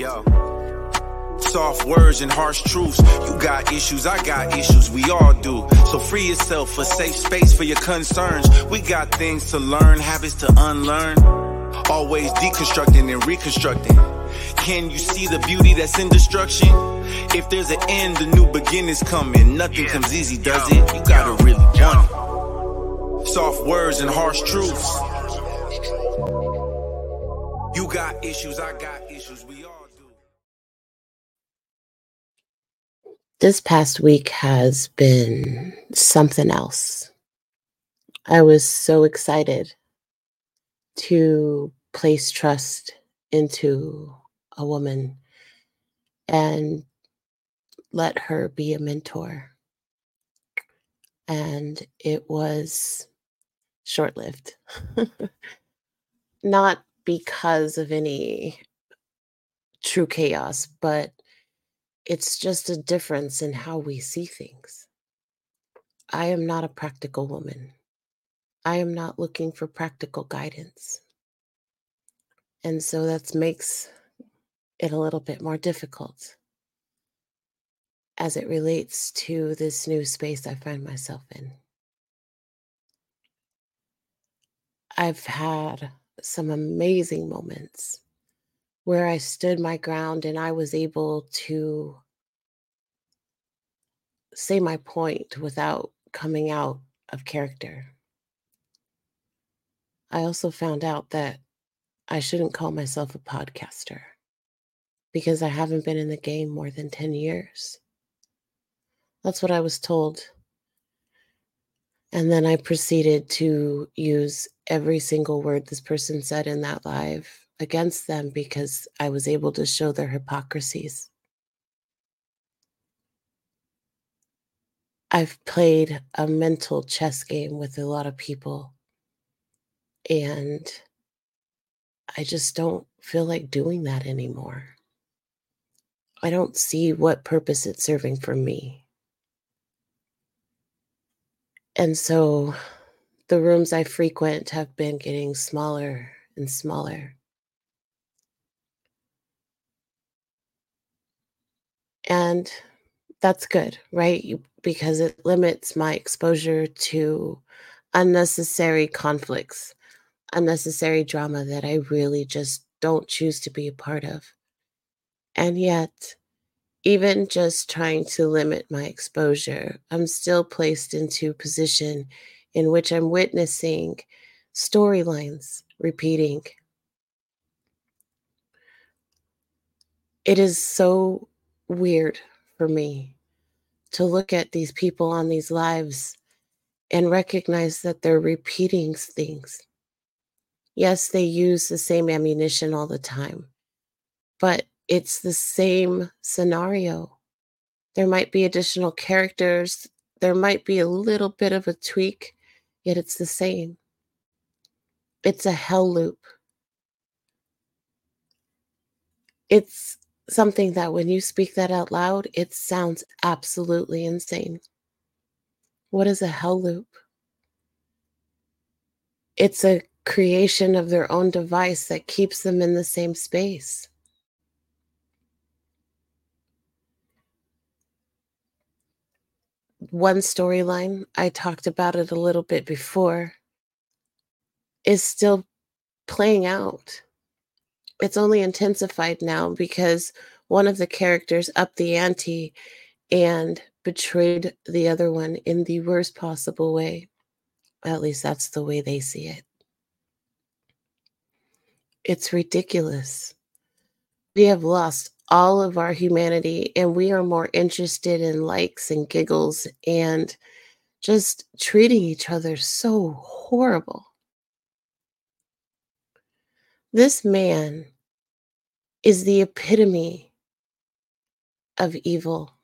Yo. Soft words and harsh truths. You got issues, I got issues, we all do. So free yourself, a safe space for your concerns. We got things to learn, habits to unlearn. Always deconstructing and reconstructing. Can you see the beauty that's in destruction? If there's an end, the new beginning's coming. Nothing comes easy, does it? You gotta really want it. Soft words and harsh truths. You got issues, I got issues, we all do. This past week has been something else. I was so excited to place trust into a woman and let her be a mentor. And it was short-lived. Not because of any true chaos, but it's just a difference in how we see things. I am not a practical woman. I am not looking for practical guidance. And so that makes it a little bit more difficult as it relates to this new space I find myself in. I've had some amazing moments where I stood my ground and I was able to say my point without coming out of character. I also found out that I shouldn't call myself a podcaster because I haven't been in the game more than 10 years. That's what I was told. And then I proceeded to use every single word this person said in that live against them because I was able to show their hypocrisies. I've played a mental chess game with a lot of people, and I just don't feel like doing that anymore. I don't see what purpose it's serving for me. And so the rooms I frequent have been getting smaller and smaller. And that's good, right? Because it limits my exposure to unnecessary conflicts, unnecessary drama that I really just don't choose to be a part of. And yet, even just trying to limit my exposure, I'm still placed into a position in which I'm witnessing storylines repeating. It is so weird for me to look at these people on these lives and recognize that they're repeating things. Yes, they use the same ammunition all the time, but it's the same scenario. There might be additional characters. There might be a little bit of a tweak, yet it's the same. It's a hell loop. It's something that when you speak that out loud, it sounds absolutely insane. What is a hell loop? It's a creation of their own device that keeps them in the same space. One storyline, I talked about it a little bit before, is still playing out. It's only intensified now because one of the characters upped the ante and betrayed the other one in the worst possible way. At least that's the way they see it. It's ridiculous. We have lost all of our humanity and we are more interested in likes and giggles and just treating each other so horrible. This man is the epitome of evil.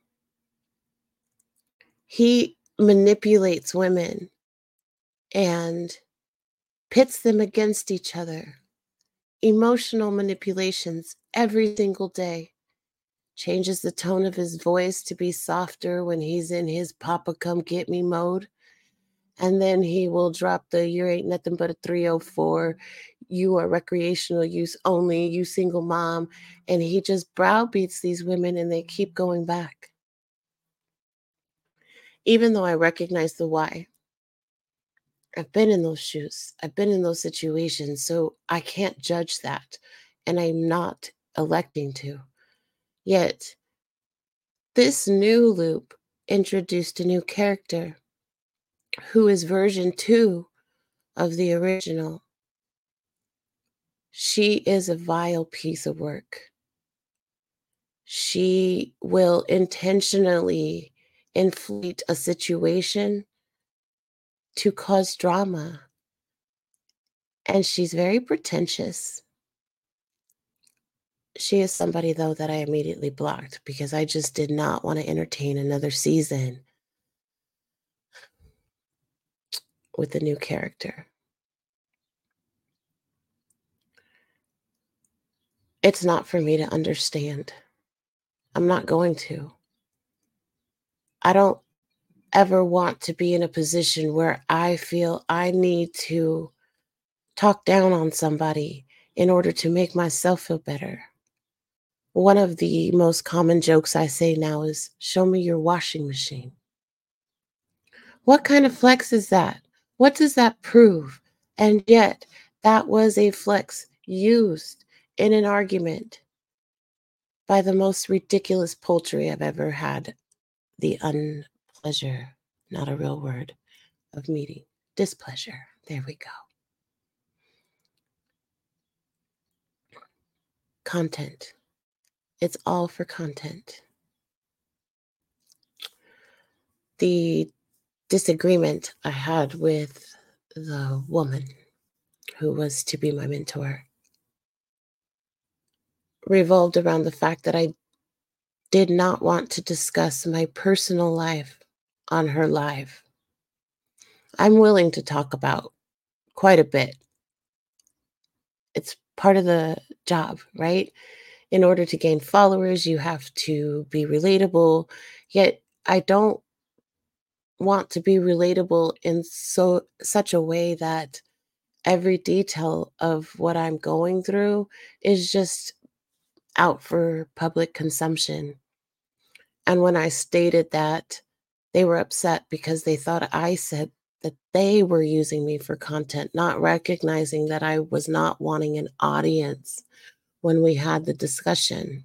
He manipulates women and pits them against each other. Emotional manipulations every single day. Changes the tone of his voice to be softer when he's in his Papa come get me mode. And then he will drop the "you ain't nothing but a 304. you are recreational use only, you single mom. And he just browbeats these women and they keep going back. Even though I recognize the why. I've been in those shoes. I've been in those situations. So I can't judge that. And I'm not electing to. Yet, this new loop introduced a new character who is version 2 of the original. She is a vile piece of work. She will intentionally inflate a situation to cause drama. And she's very pretentious. She is somebody, though, that I immediately blocked because I just did not want to entertain another season with a new character. It's not for me to understand. I'm not going to. I don't ever want to be in a position where I feel I need to talk down on somebody in order to make myself feel better. One of the most common jokes I say now is, show me your washing machine. What kind of flex is that? What does that prove? And yet, that was a flex used in an argument by the most ridiculous poultry I've ever had the unpleasure, not a real word, of meeting. Displeasure. There we go. Content. It's all for content. The disagreement I had with the woman who was to be my mentor revolved around the fact that I did not want to discuss my personal life on her live. I'm willing to talk about quite a bit. It's part of the job, right? In order to gain followers, you have to be relatable. Yet I don't want to be relatable in such a way that every detail of what I'm going through is just out for public consumption. And when I stated that, they were upset because they thought I said that they were using me for content, not recognizing that I was not wanting an audience when we had the discussion.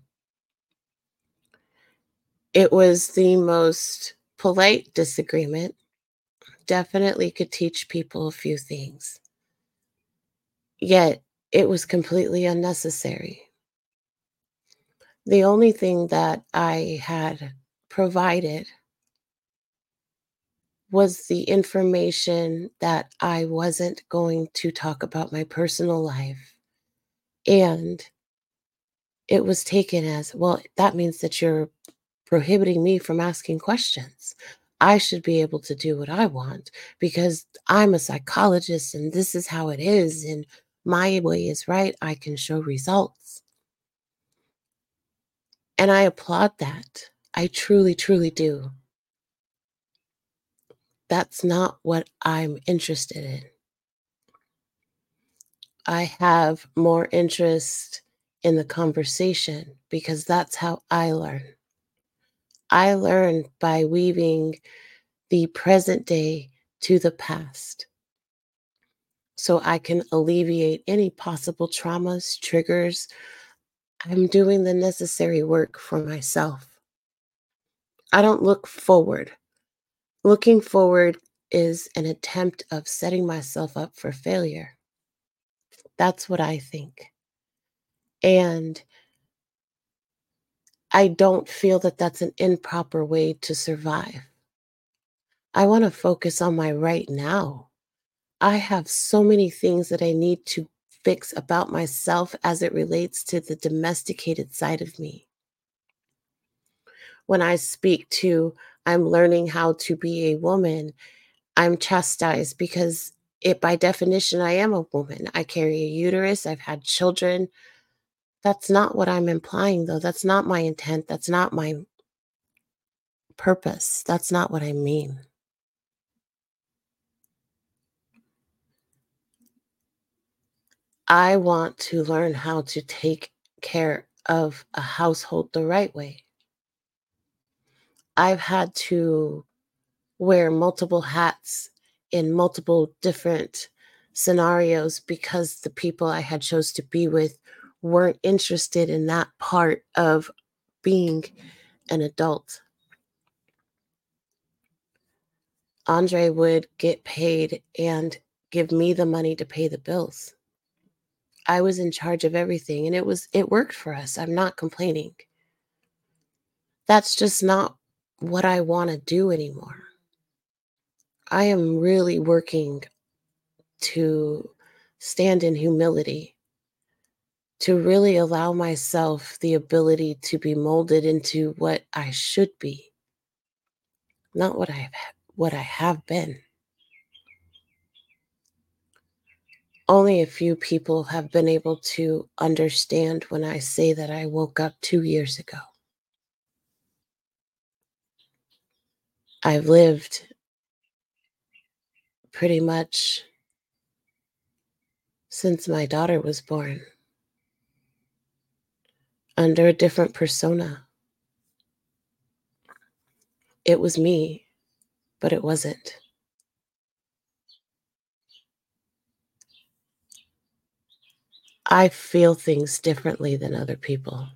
It was the most polite disagreement. Definitely could teach people a few things. Yet it was completely unnecessary. The only thing that I had provided was the information that I wasn't going to talk about my personal life. And it was taken as, well, that means that you're prohibiting me from asking questions. I should be able to do what I want because I'm a psychologist and this is how it is. And my way is right. I can show results. And I applaud that. I truly, truly do. That's not what I'm interested in. I have more interest in the conversation because that's how I learn. I learn by weaving the present day to the past so I can alleviate any possible traumas, triggers. I'm doing the necessary work for myself. I don't look forward. Looking forward is an attempt of setting myself up for failure. That's what I think. And I don't feel that that's an improper way to survive. I want to focus on my right now. I have so many things that I need to fix about myself as it relates to the domesticated side of me. When I speak to, I'm learning how to be a woman, I'm chastised because by definition, I am a woman. I carry a uterus, I've had children. That's not what I'm implying, though. That's not my intent. That's not my purpose. That's not what I mean. I want to learn how to take care of a household the right way. I've had to wear multiple hats in multiple different scenarios because the people I had chose to be with weren't interested in that part of being an adult. Andre would get paid and give me the money to pay the bills. I was in charge of everything and it worked for us. I'm not complaining. That's just not what I want to do anymore. I am really working to stand in humility, to really allow myself the ability to be molded into what I should be, not what I have been. Only a few people have been able to understand when I say that I woke up 2 years ago. I've lived pretty much since my daughter was born under a different persona. It was me, but it wasn't. I feel things differently than other people.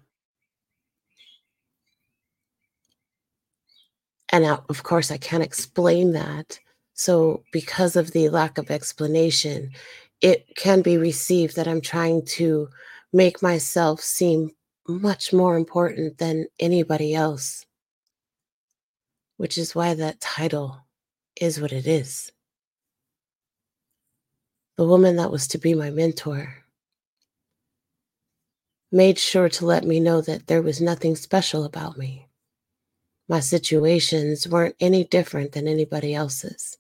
And now, of course, I can't explain that. So, because of the lack of explanation, it can be received that I'm trying to make myself seem much more important than anybody else, which is why that title is what it is. The woman that was to be my mentor made sure to let me know that there was nothing special about me. My situations weren't any different than anybody else's,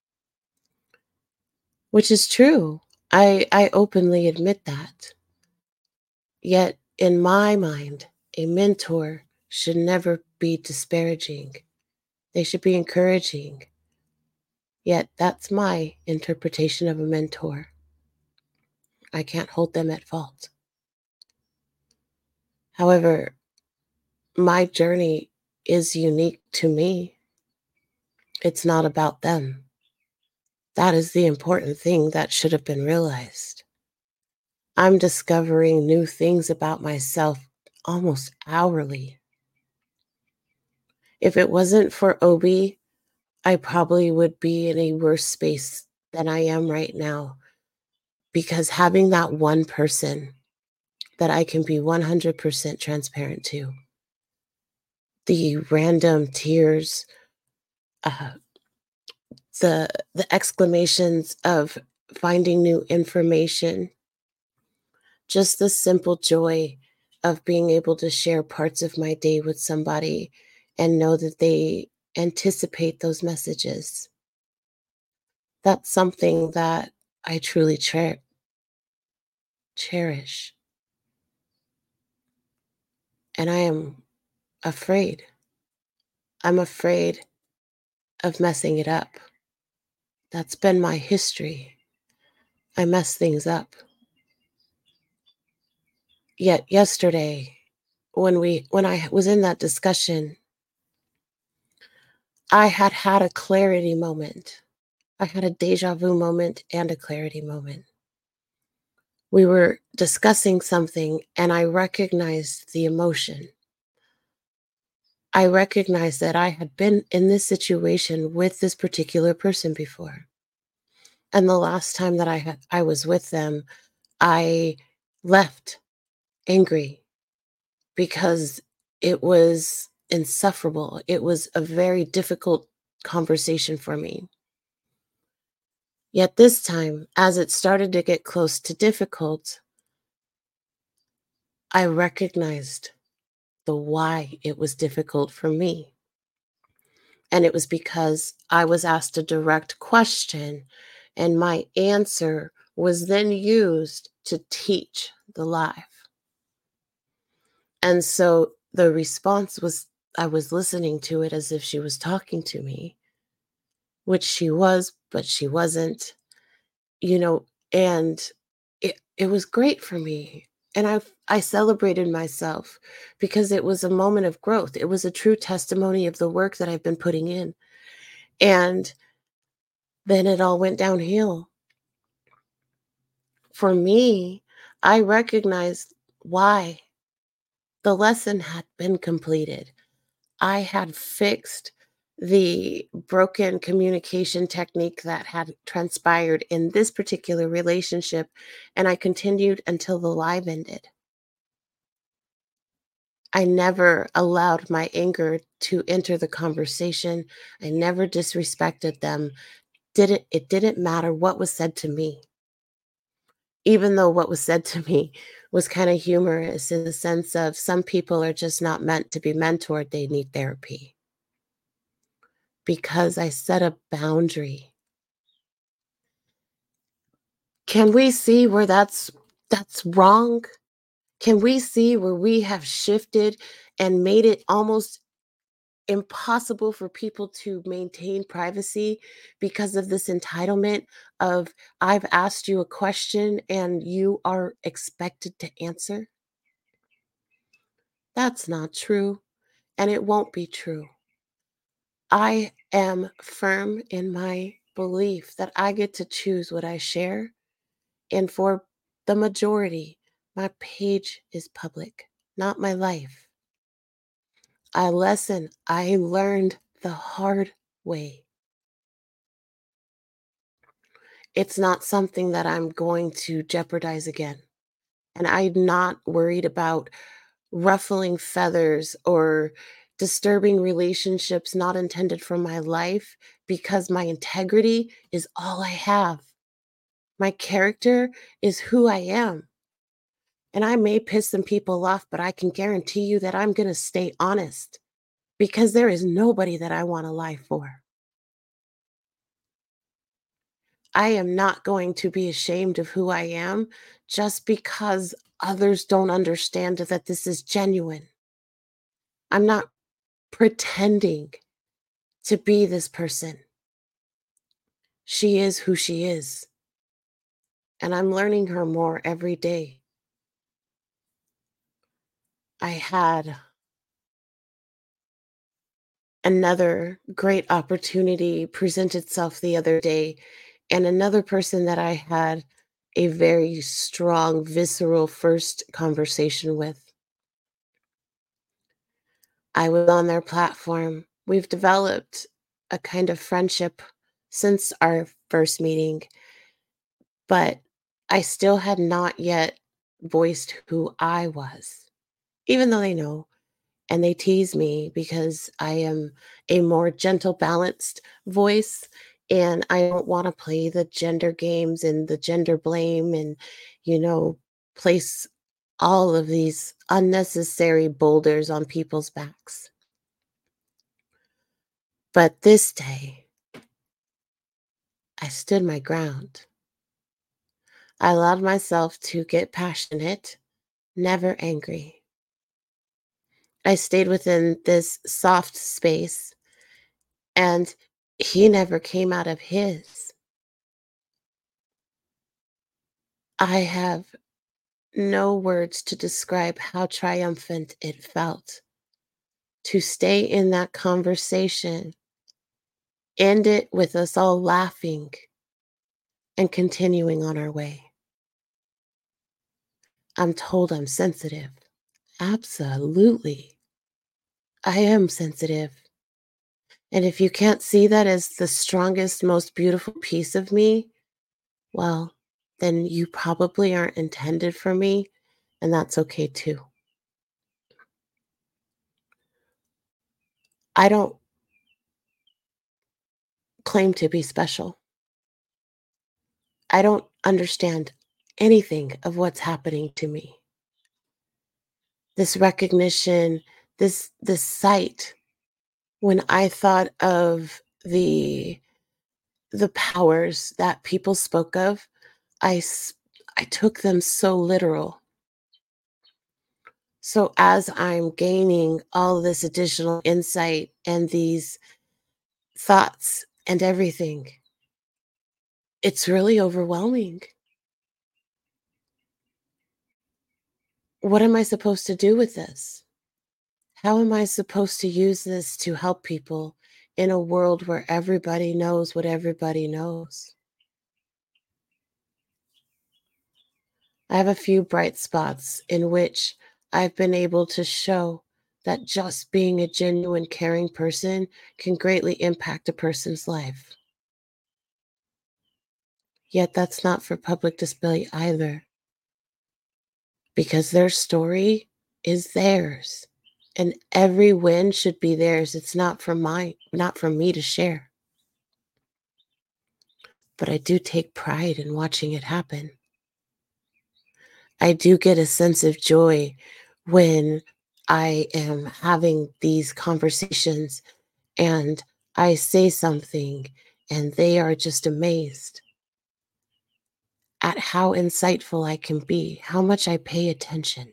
which is true. I openly admit that. Yet, in my mind, a mentor should never be disparaging. They should be encouraging. Yet, that's my interpretation of a mentor. I can't hold them at fault. However, my journey is unique to me. It's not about them. That is the important thing that should have been realized. I'm discovering new things about myself almost hourly. If it wasn't for Obi, I probably would be in a worse space than I am right now because having that one person that I can be 100% transparent to, the random tears, uh, the exclamations of finding new information, just the simple joy of being able to share parts of my day with somebody and know that they anticipate those messages. That's something that I truly cherish. And I am afraid. I'm afraid of messing it up. That's been my history. I mess things up. Yet yesterday, when I was in that discussion, I had had a clarity moment. I had a deja vu moment and a clarity moment. We were discussing something and I recognized the emotion. I recognized that I had been in this situation with this particular person before. And the last time that I was with them, I left angry because it was insufferable. It was a very difficult conversation for me. Yet this time, as it started to get close to difficult, I recognized the why it was difficult for me. And it was because I was asked a direct question, and my answer was then used to teach the live. And so the response was I was listening to it as if she was talking to me, which she was, but she wasn't, you know, and it was great for me. And I celebrated myself because it was a moment of growth. It was a true testimony of the work that I've been putting in. And then it all went downhill. For me, I recognized why the lesson had been completed. I had fixed the broken communication technique that had transpired in this particular relationship, and I continued until the live ended. I never allowed my anger to enter the conversation. I never disrespected them. It didn't matter what was said to me, even though what was said to me was kind of humorous in the sense of some people are just not meant to be mentored, they need therapy. Because I set a boundary. Can we see where that's wrong? Can we see where we have shifted and made it almost impossible for people to maintain privacy because of this entitlement of I've asked you a question and you are expected to answer? That's not true, and it won't be true. I am firm in my belief that I get to choose what I share. And for the majority, my page is public, not my life. I learned the hard way. It's not something that I'm going to jeopardize again. And I'm not worried about ruffling feathers or disturbing relationships not intended for my life because my integrity is all I have. My character is who I am. And I may piss some people off, but I can guarantee you that I'm going to stay honest because there is nobody that I want to lie for. I am not going to be ashamed of who I am just because others don't understand that this is genuine. I'm not pretending to be this person. She is who she is. And I'm learning her more every day. I had another great opportunity present itself the other day, and another person that I had a very strong, visceral first conversation with. I was on their platform. We've developed a kind of friendship since our first meeting, but I still had not yet voiced who I was, even though they know. And they tease me because I am a more gentle, balanced voice, and I don't wanna play the gender games and the gender blame and, you know, place all of these unnecessary boulders on people's backs. But this day, I stood my ground. I allowed myself to get passionate, never angry. I stayed within this soft space, and he never came out of his. I have no words to describe how triumphant it felt to stay in that conversation, end it with us all laughing and continuing on our way. I'm told I'm sensitive. Absolutely. I am sensitive. And if you can't see that as the strongest, most beautiful piece of me, well, then you probably aren't intended for me, and that's okay too. I don't claim to be special. I don't understand anything of what's happening to me. This recognition, this sight, when I thought of the powers that people spoke of, I took them so literal. So as I'm gaining all this additional insight and these thoughts and everything, it's really overwhelming. What am I supposed to do with this? How am I supposed to use this to help people in a world where everybody knows what everybody knows? I have a few bright spots in which I've been able to show that just being a genuine, caring person can greatly impact a person's life. Yet that's not for public display either, because their story is theirs. And every win should be theirs. It's not not for me to share. But I do take pride in watching it happen. I do get a sense of joy when I am having these conversations and I say something and they are just amazed at how insightful I can be, how much I pay attention.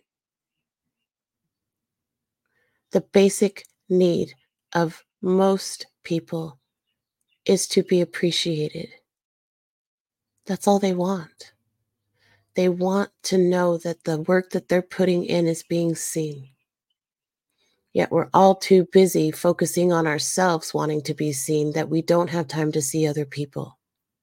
The basic need of most people is to be appreciated. That's all they want. They want to know that the work that they're putting in is being seen. Yet we're all too busy focusing on ourselves wanting to be seen that we don't have time to see other people.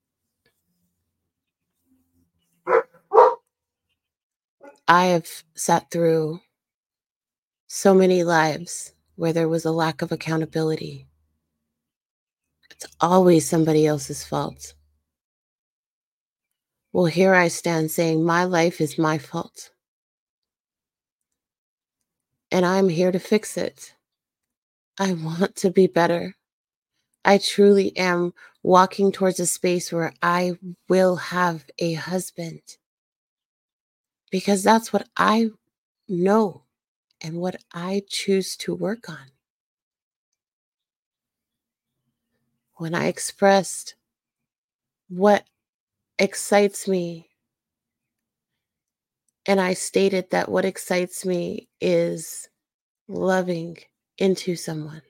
I have sat through so many lives where there was a lack of accountability. It's always somebody else's fault. Well, here I stand saying my life is my fault, and I'm here to fix it. I want to be better. I truly am walking towards a space where I will have a husband because that's what I know and what I choose to work on. When I expressed what excites me, and I stated that what excites me is loving into someone,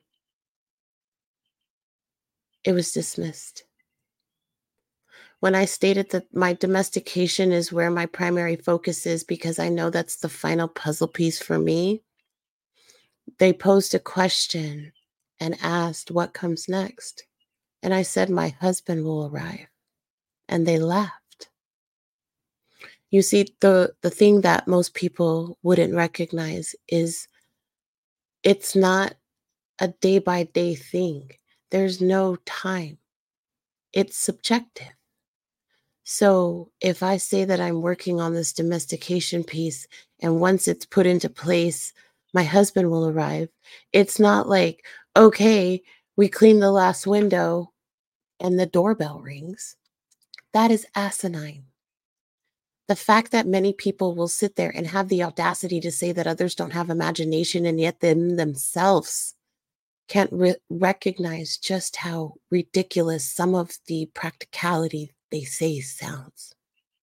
it was dismissed. When I stated that my domestication is where my primary focus is because I know that's the final puzzle piece for me, they posed a question and asked what comes next. And I said, my husband will arrive. And they laughed. You see, the thing that most people wouldn't recognize is it's not a day by day thing. There's no time. It's subjective. So if I say that I'm working on this domestication piece and once it's put into place, my husband will arrive, it's not like, okay, we clean the last window and the doorbell rings. That is asinine. The fact that many people will sit there and have the audacity to say that others don't have imagination and yet themselves can't recognize just how ridiculous some of the practicality they say sounds.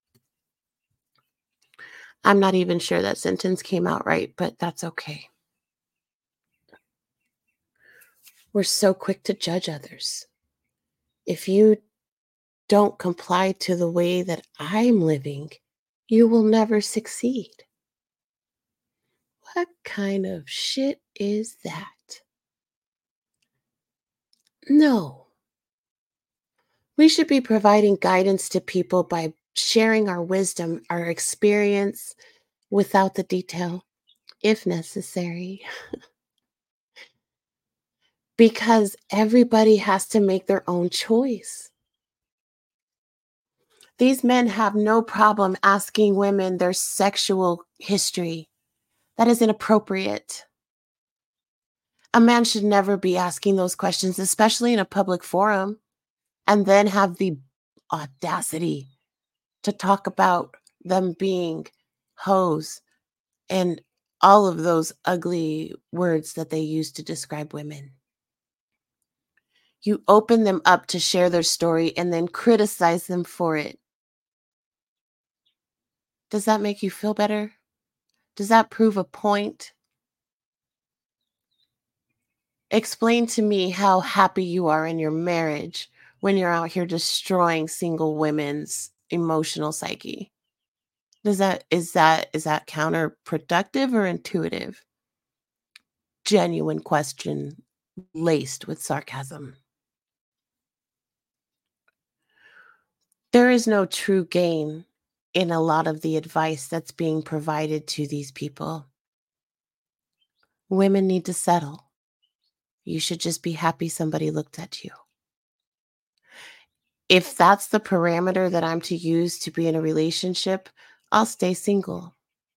I'm not even sure that sentence came out right, but that's okay. We're so quick to judge others. If you don't comply to the way that I'm living, you will never succeed. What kind of shit is that? No. We should be providing guidance to people by sharing our wisdom, our experience without the detail, if necessary. Because everybody has to make their own choice. These men have no problem asking women their sexual history. That is inappropriate. A man should never be asking those questions, especially in a public forum, and then have the audacity to talk about them being hoes and all of those ugly words that they use to describe women. You open them up to share their story and then criticize them for it. Does that make you feel better? Does that prove a point? Explain to me how happy you are in your marriage when you're out here destroying single women's emotional psyche. Is that counterproductive or intuitive? Genuine question laced with sarcasm. There is no true gain in a lot of the advice that's being provided to these people. Women need to settle. You should just be happy somebody looked at you. If that's the parameter that I'm to use to be in a relationship, I'll stay single.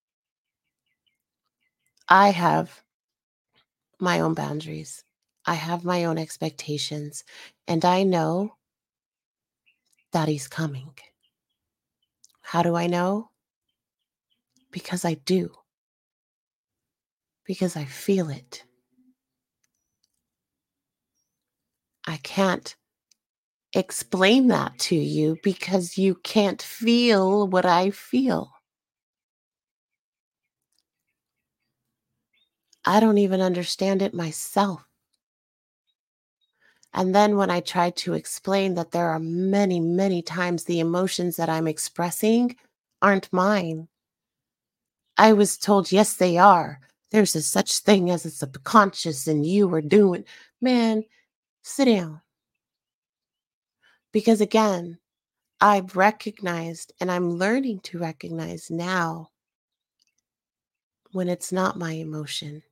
I have my own boundaries. I have my own expectations, and I know that he's coming. How do I know? Because I do. Because I feel it. I can't explain that to you because you can't feel what I feel. I don't even understand it myself. And then when I try to explain that there are many, many times the emotions that I'm expressing aren't mine, I was told, yes, they are. There's a such thing as a subconscious, and you are doing. Man, sit down. Because again, I've recognized and I'm learning to recognize now when it's not my emotion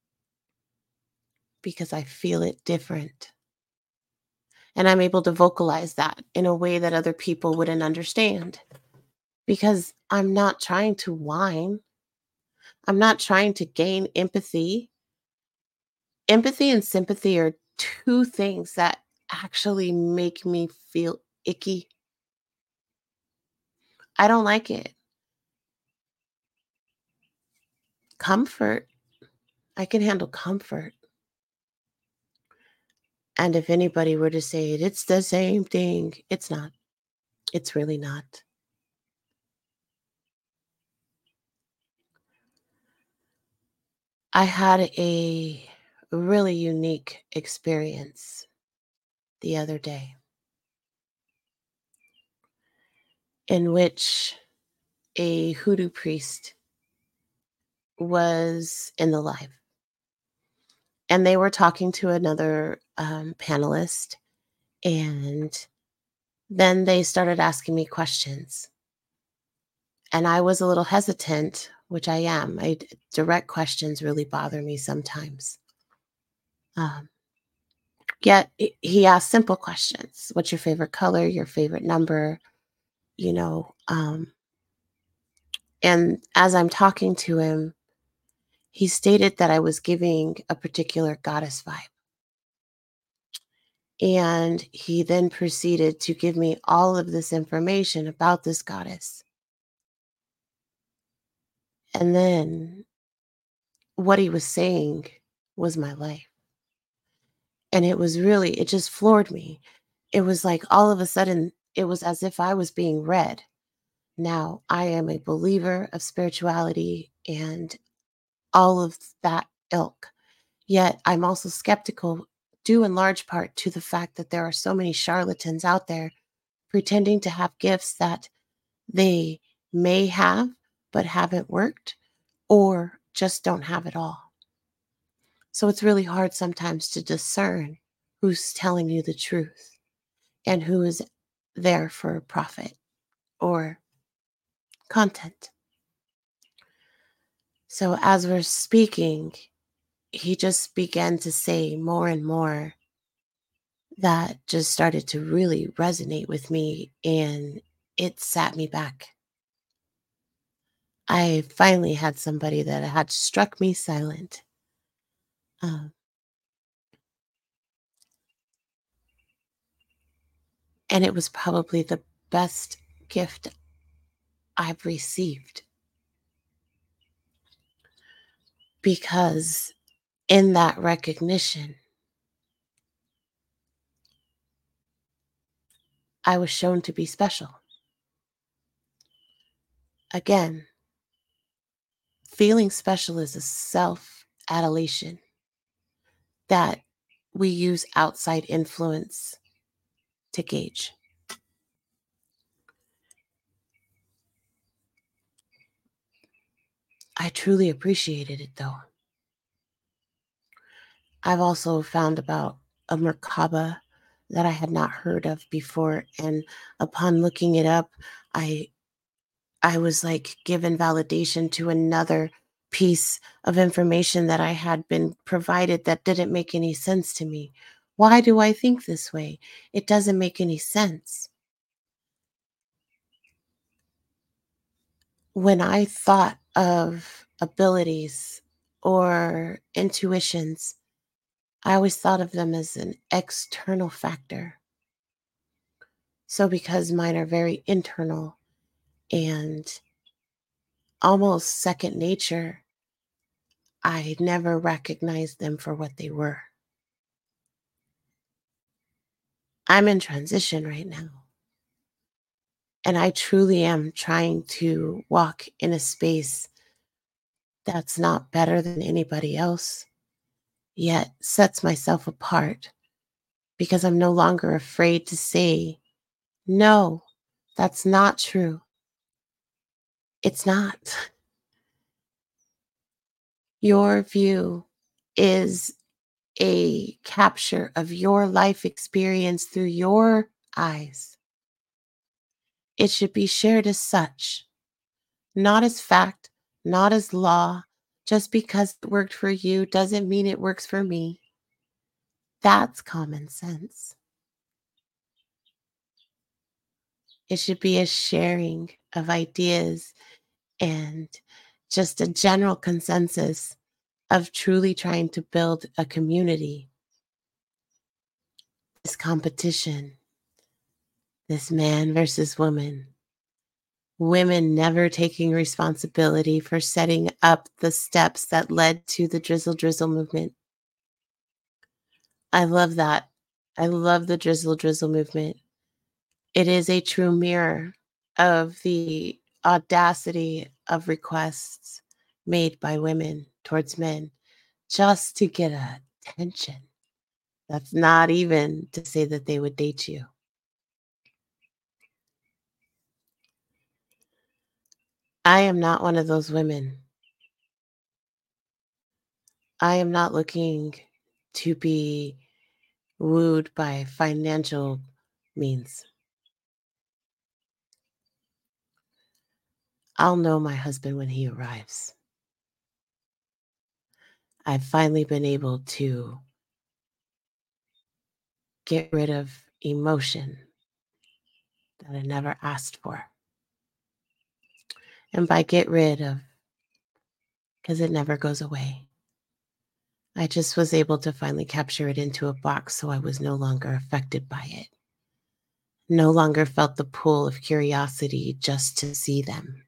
because I feel it different. And I'm able to vocalize that in a way that other people wouldn't understand because I'm not trying to whine. I'm not trying to gain empathy. Empathy and sympathy are two things that actually make me feel icky. I don't like it. Comfort, I can handle comfort. And if anybody were to say it, it's the same thing. It's not. It's really not. I had a really unique experience the other day in which a hoodoo priest was in the live and they were talking to another panelist, and then they started asking me questions, and I was a little hesitant, which I am. Direct questions really bother me sometimes. um, Yet he asked simple questions. What's your favorite color, your favorite number, you know and as I'm talking to him, he stated that I was giving a particular goddess vibe. And he then proceeded to give me all of this information about this goddess. And then what he was saying was my life. And it just floored me. It was like all of a sudden, it was as if I was being read. Now, I am a believer of spirituality and all of that ilk. Yet I'm also skeptical, due in large part to the fact that there are so many charlatans out there pretending to have gifts that they may have but haven't worked or just don't have it all. So it's really hard sometimes to discern who's telling you the truth and who is there for profit or content. So as we're speaking, he just began to say more and more that just started to really resonate with me, and it sat me back. I finally had somebody that had struck me silent. Um, and it was probably the best gift I've received because in that recognition, I was shown to be special. Again, feeling special is a self adulation that we use outside influence to gauge. I truly appreciated it though. I've also found about a Merkaba that I had not heard of before, and upon looking it up, I I was like given validation to another piece of information that I had been provided that didn't make any sense to me. Why do I think this way? It doesn't make any sense. When I thought of abilities or intuitions, I always thought of them as an external factor. So, because mine are very internal and almost second nature, I never recognized them for what they were. I'm in transition right now, and I truly am trying to walk in a space that's not better than anybody else, yet sets myself apart because I'm no longer afraid to say, no, that's not true. It's not. Your view is a capture of your life experience through your eyes. It should be shared as such, not as fact, not as law. Just because it worked for you doesn't mean it works for me. That's common sense. It should be a sharing of ideas and just a general consensus of truly trying to build a community. This competition, this man versus woman, women never taking responsibility for setting up the steps that led to the drizzle drizzle movement. I love that. I love the drizzle drizzle movement. It is a true mirror of the audacity of requests made by women towards men just to get attention. That's not even to say that they would date you. I am not one of those women. I am not looking to be wooed by financial means. I'll know my husband when he arrives. I've finally been able to get rid of emotion that I never asked for. And by get rid of, because it never goes away, I just was able to finally capture it into a box so I was no longer affected by it. No longer felt the pull of curiosity just to see them.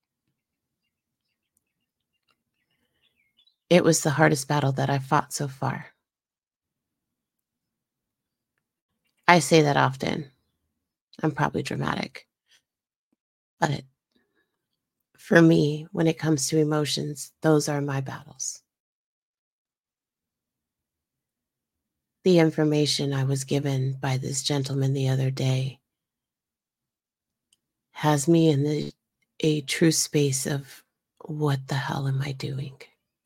It was the hardest battle that I've fought so far. I say that often. I'm probably dramatic. But for me, when it comes to emotions, those are my battles. The information I was given by this gentleman the other day has me in a true space of what the hell am I doing?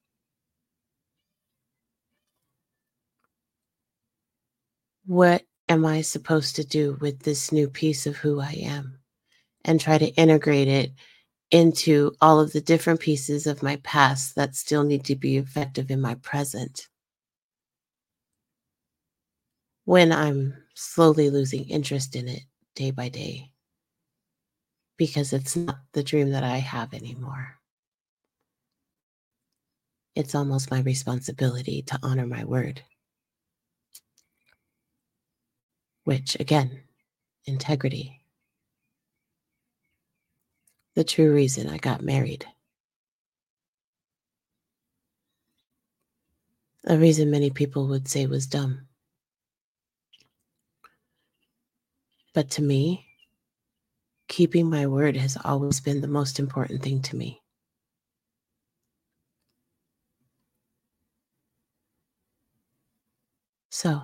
What am I supposed to do with this new piece of who I am? And try to integrate it into all of the different pieces of my past that still need to be effective in my present when I'm slowly losing interest in it day by day because it's not the dream that I have anymore. It's almost my responsibility to honor my word, which again, integrity, the true reason I got married, a reason many people would say was dumb. But to me, keeping my word has always been the most important thing to me. So,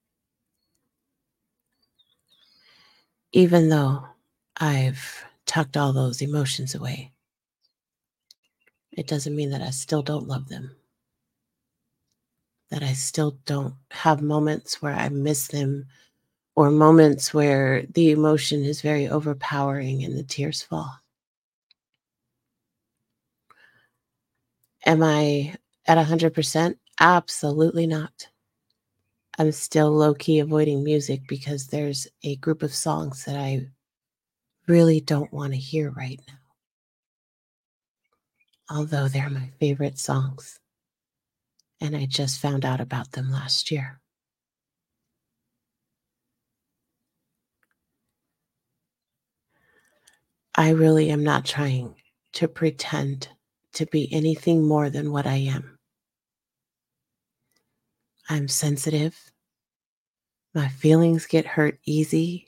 even though I've tucked all those emotions away it doesn't mean that I still don't love them, that I still don't have moments where I miss them or moments where the emotion is very overpowering and the tears fall. Am I at 100%? Absolutely not. I'm still low key avoiding music because there's a group of songs that I really don't want to hear right now, although they're my favorite songs. And I just found out about them last year. I really am not trying to pretend to be anything more than what I am. I'm sensitive. My feelings get hurt easy.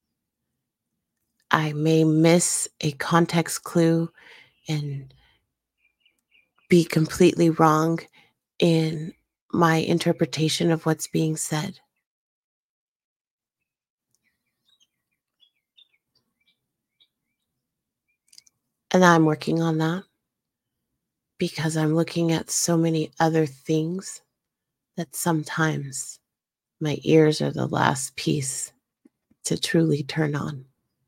I may miss a context clue and be completely wrong in my interpretation of what's being said. And I'm working on that because I'm looking at so many other things that sometimes my ears are the last piece to truly turn on.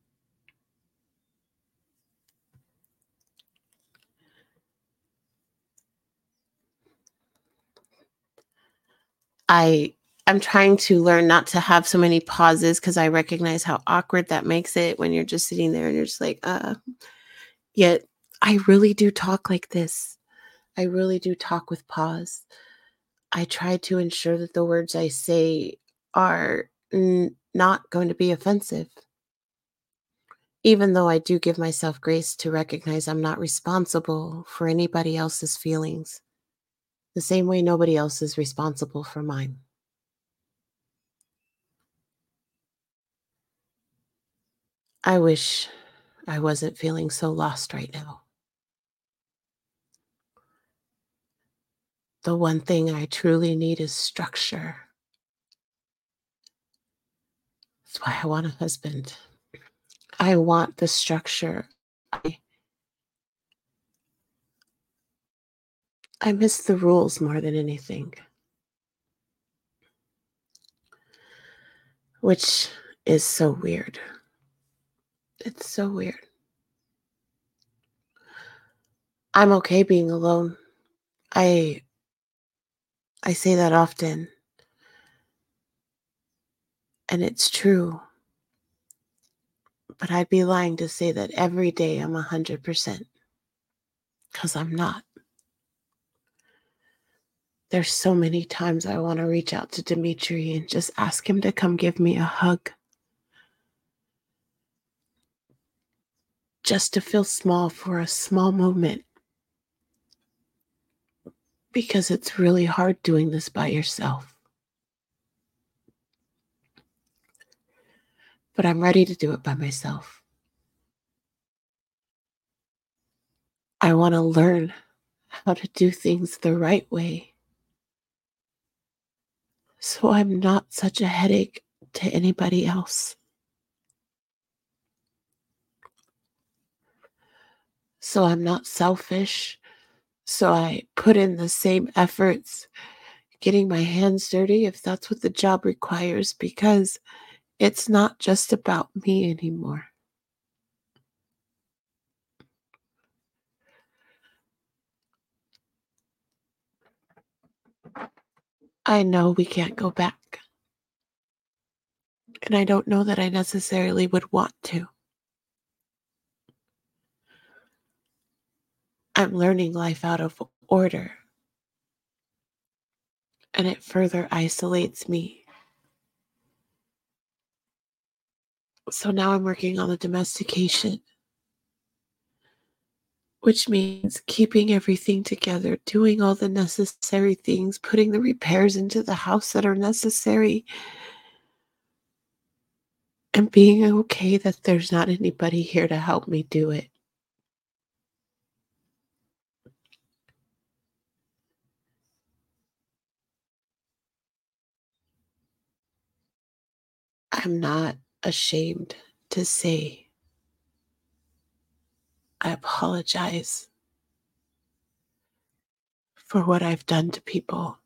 I I'm trying to learn not to have so many pauses because I recognize how awkward that makes it when you're just sitting there and you're just like, Yet I really do talk like this. I really do talk with pause. I try to ensure that the words I say are not going to be offensive, even though I do give myself grace to recognize I'm not responsible for anybody else's feelings, the same way nobody else is responsible for mine. I wish I wasn't feeling so lost right now. The one thing I truly need is structure. That's why I want a husband. I want the structure. I, I miss the rules more than anything, which is so weird. It's so weird. I'm okay being alone. I I say that often, and it's true, but I'd be lying to say that every day I'm 100% because I'm not. There's so many times I want to reach out to Dimitri and just ask him to come give me a hug, just to feel small for a small moment, because it's really hard doing this by yourself. But I'm ready to do it by myself. I want to learn how to do things the right way so I'm not such a headache to anybody else. So I'm not selfish. So I put in the same efforts, getting my hands dirty if that's what the job requires, because it's not just about me anymore. I know we can't go back, and I don't know that I necessarily would want to. I'm learning life out of order, and it further isolates me. So now I'm working on the domestication, which means keeping everything together, doing all the necessary things, putting the repairs into the house that are necessary, and being okay that there's not anybody here to help me do it. I'm not ashamed to say I apologize for what I've done to people.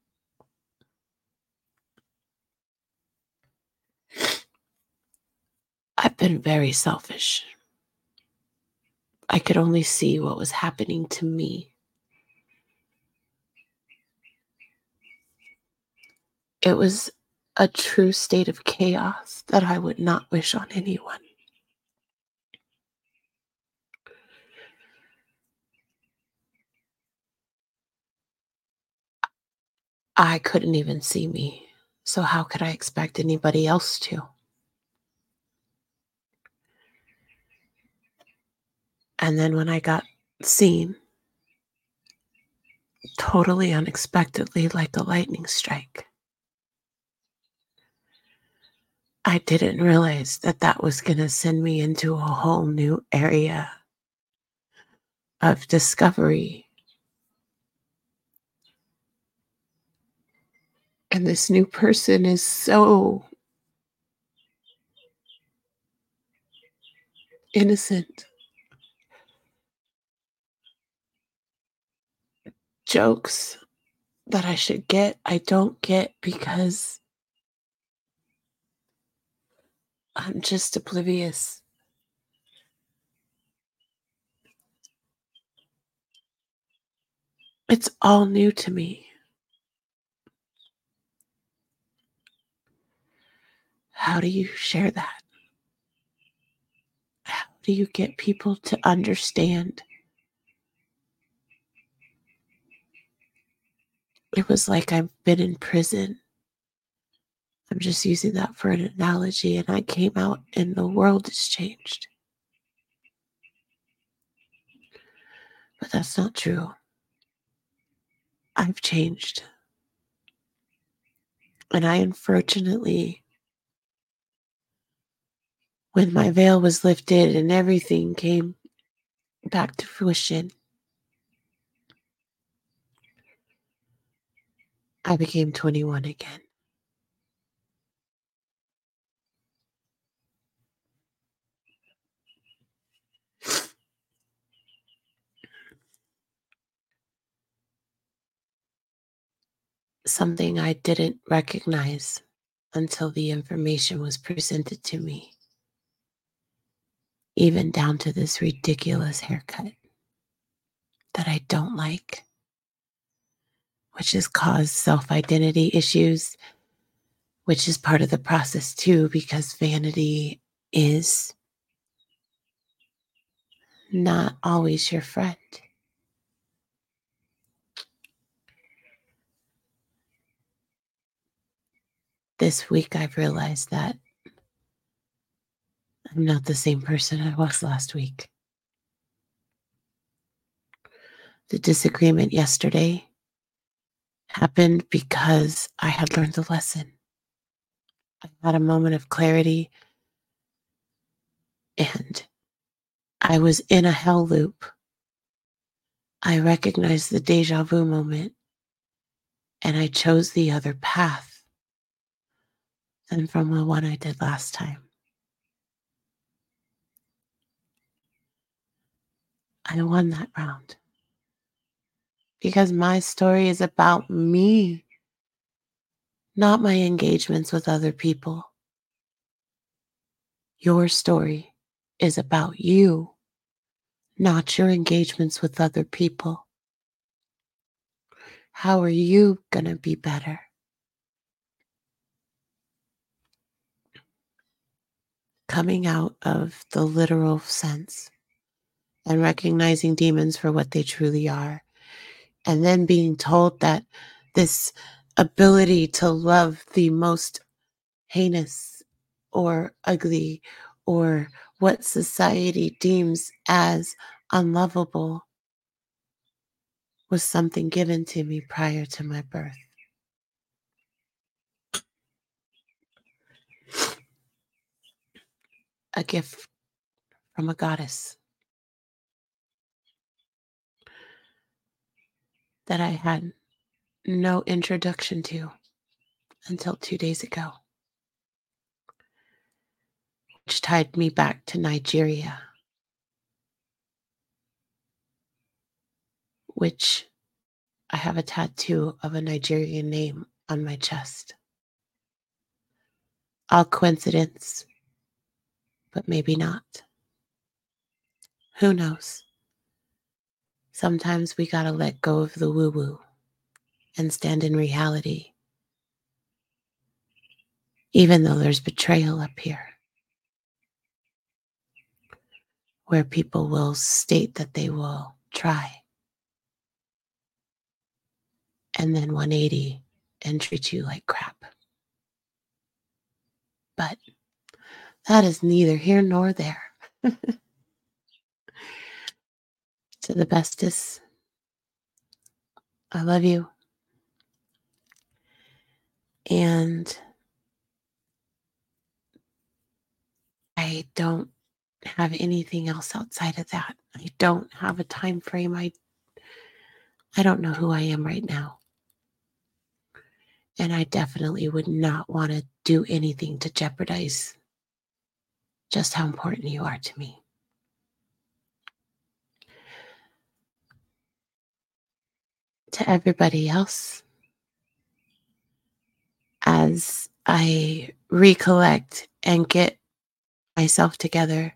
I've been very selfish. I could only see what was happening to me. It was a true state of chaos that I would not wish on anyone. I couldn't even see me, so how could I expect anybody else to? And then when I got seen, totally unexpectedly, like a lightning strike, I didn't realize that that was going to send me into a whole new area of discovery. And this new person is so innocent. Jokes that I should get, I don't get because I'm just oblivious. It's all new to me. How do you share that? How do you get people to understand? It was like I've been in prison. I'm just using that for an analogy, and I came out and the world has changed. But that's not true. I've changed. And I unfortunately, when my veil was lifted and everything came back to fruition, I became 21 again. Something I didn't recognize until the information was presented to me, even down to this ridiculous haircut that I don't like, which has caused self-identity issues, which is part of the process too, because vanity is not always your friend. This week, I've realized that I'm not the same person I was last week. The disagreement yesterday happened because I had learned the lesson. I had a moment of clarity and I was in a hell loop. I recognized the deja vu moment and I chose the other path than from the one I did last time. I won that round because my story is about me, not my engagements with other people. Your story is about you, not your engagements with other people. How are you going to be better? Coming out of the literal sense and recognizing demons for what they truly are, and then being told that this ability to love the most heinous or ugly or what society deems as unlovable was something given to me prior to my birth. A gift from a goddess that I had no introduction to until 2 days ago, which tied me back to Nigeria, which I have a tattoo of a Nigerian name on my chest. All coincidence, but maybe not. Who knows? Sometimes we gotta let go of the woo-woo and stand in reality, even though there's betrayal up here, where people will state that they will try and then 180 and treat you like crap. But that is neither here nor there. To the bestest, I love you. And I don't have anything else outside of that. I don't have a time frame. I don't know who I am right now. And I definitely would not want to do anything to jeopardize just how important you are to me. To everybody else, as I recollect and get myself together,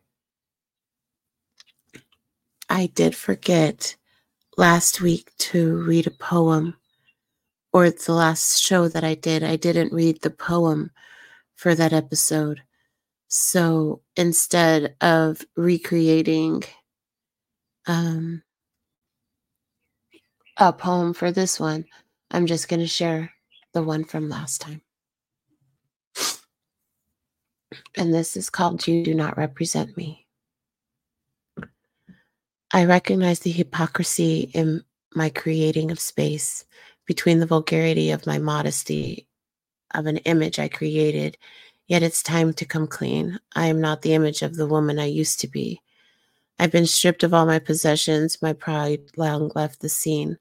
I did forget last week to read a poem, or it's the last show that I did. I didn't read the poem for that episode. So instead of recreating a poem for this one, I'm just going to share the one from last time. And this is called You Do Not Represent Me. I recognize the hypocrisy in my creating of space between the vulgarity of my modesty of an image I created, yet it's time to come clean. I am not the image of the woman I used to be. I've been stripped of all my possessions, my pride long left the scene,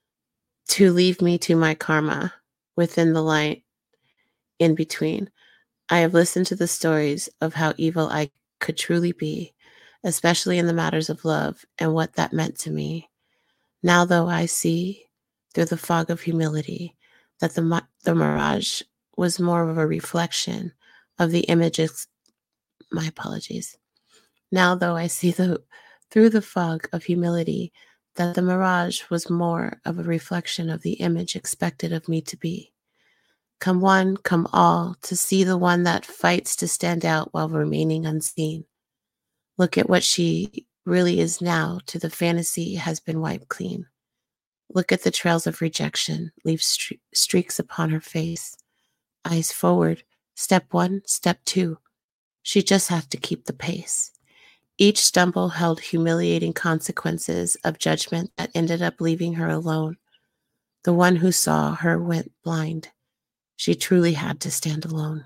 to leave me to my karma within the light in between. I have listened to the stories of how evil I could truly be, especially in the matters of love and what that meant to me. Now, though, I see through the fog of humility that the mirage was more of a reflection of the images. My apologies. Now, though, I see through the fog of humility that the mirage was more of a reflection of the image expected of me to be. Come one, come all, to see the one that fights to stand out while remaining unseen. Look at what she really is now, to the fantasy has been wiped clean. Look at the trails of rejection, leave streaks upon her face. Eyes forward, step one, step two. She just has to keep the pace. Each stumble held humiliating consequences of judgment that ended up leaving her alone. The one who saw her went blind. She truly had to stand alone.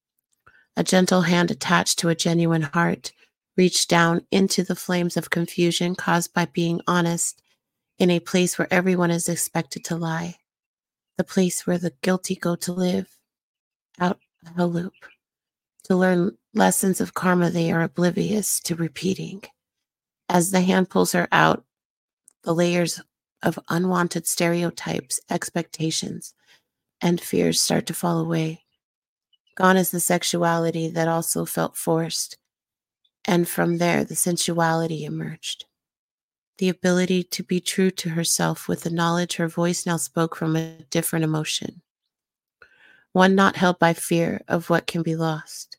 A gentle hand attached to a genuine heart reached down into the flames of confusion caused by being honest in a place where everyone is expected to lie, the place where the guilty go to live out of a loop, to learn lessons of karma they are oblivious to repeating. As the hand pulls her out, the layers of unwanted stereotypes, expectations, and fears start to fall away. Gone is the sexuality that also felt forced, and from there the sensuality emerged. The ability to be true to herself with the knowledge her voice now spoke from a different emotion, one not held by fear of what can be lost.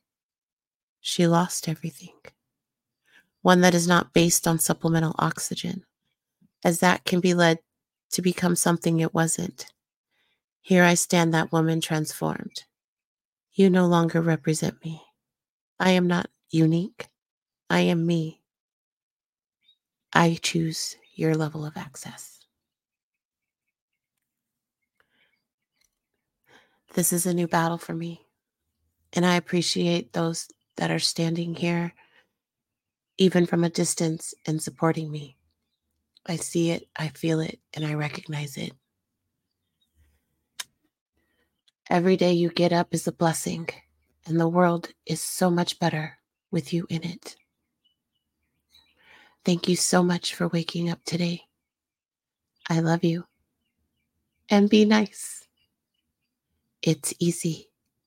She lost everything. One that is not based on supplemental oxygen, as that can be led to become something it wasn't. Here I stand, that woman transformed. You no longer represent me. I am not unique. I am me. I choose your level of access. This is a new battle for me, and I appreciate those that are standing here, even from a distance, and supporting me. I see it, I feel it, and I recognize it. Every day you get up is a blessing, and the world is so much better with you in it. Thank you so much for waking up today. I love you. and be nice. It's easy.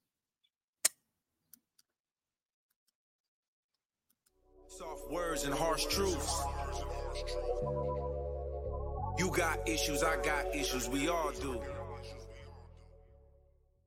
Soft words and harsh truths. You got issues, I got issues, we all do.